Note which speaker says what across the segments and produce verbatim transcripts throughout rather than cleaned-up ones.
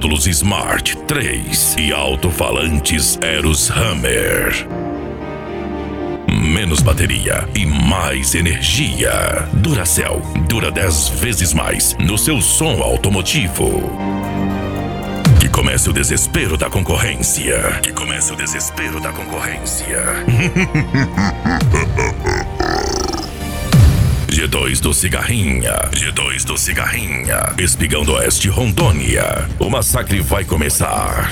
Speaker 1: Módulos Smart três e alto-falantes Eros Hammer. Menos bateria e mais energia. Duracell dura dez vezes mais no seu som automotivo. Que comece o desespero da concorrência. Que comece o desespero da concorrência. G dois do Cigarrinha. G dois do Cigarrinha. Espigão do Oeste, Rondônia. O massacre vai começar.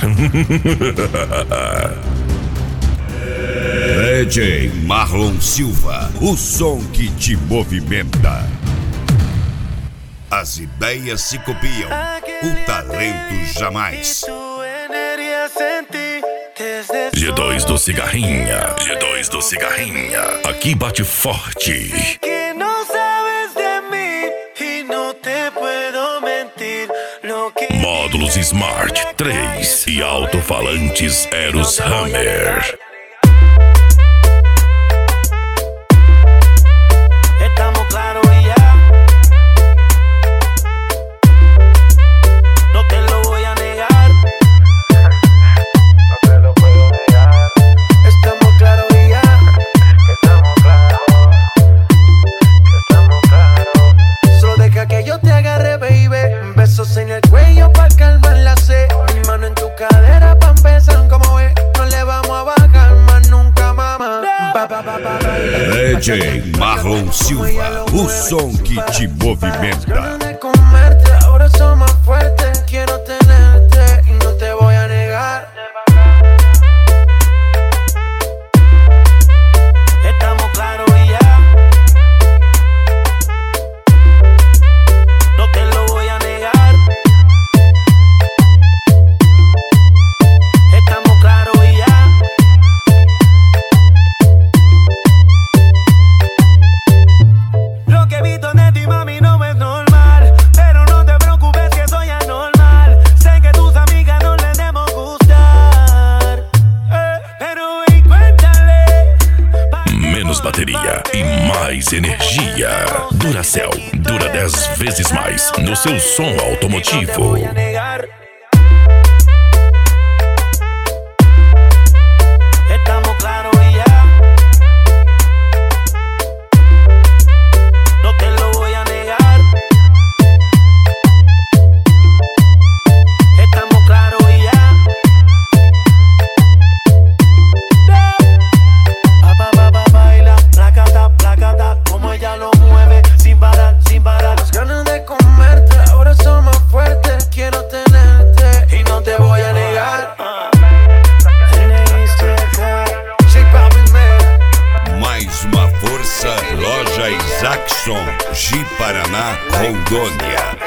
Speaker 2: D J Marlon Silva, o som que te movimenta. As ideias se copiam, o talento jamais.
Speaker 1: G dois do Cigarrinha. G dois do Cigarrinha. Aqui bate forte. Módulos Smart três e alto-falantes Eros Hammer.
Speaker 3: En el cuello pa' calmar la sed. Mi mano en tu cadera pa' empezar, como ves. No le vamos a bajar más nunca, mamá. Pa, pa, pa, pa,
Speaker 2: D J Marlon Silva, o som que te movimenta.
Speaker 3: Ganas de comerte, ahora soy más fuerte. Quiero tenerte y no te voy a negar. Estamos claros y ya. No te lo voy a negar.
Speaker 1: Bateria e mais energia. Duracell dura dez vezes mais no seu som automotivo.
Speaker 2: Loja Isaacson, Ji Paraná, Rondônia.